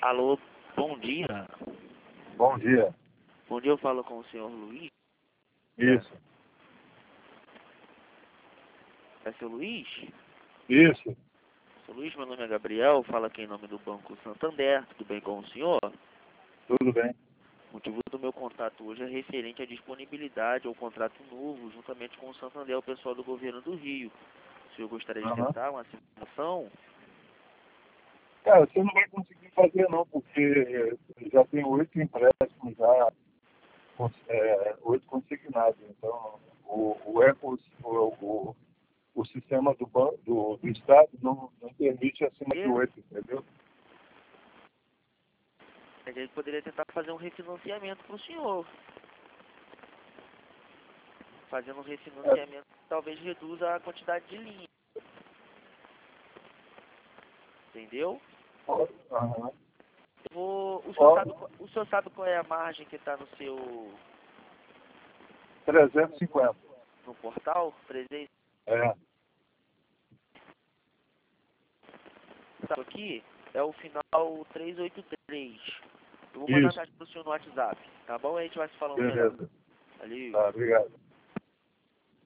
Alô, bom dia. Bom dia. Bom dia, eu falo com o senhor Luiz. Isso. É seu Luiz? Isso. Seu Luiz, meu nome é Gabriel, falo aqui em nome do Banco Santander. Tudo bem com o senhor? Tudo bem. O motivo do meu contato hoje é referente à disponibilidade ao contrato novo, juntamente com o Santander, o pessoal do governo do Rio. O senhor gostaria de tentar uma simulação? Cara, você não vai conseguir fazer não, porque já tem 8 empréstimos, já 8 consignados. Então, o sistema do Estado não permite acima de 8, entendeu? A gente poderia tentar fazer um refinanciamento para o senhor. Fazendo um refinanciamento, talvez reduza a quantidade de linha. Entendeu? Aham. O senhor sabe qual é a margem que está no seu 350. no portal? 300. É. Isso aqui é o final 383. Eu vou mandar Isso. mensagem para o senhor no WhatsApp, tá bom? A gente vai se falando melhor. Beleza. Valeu. Tá, obrigado.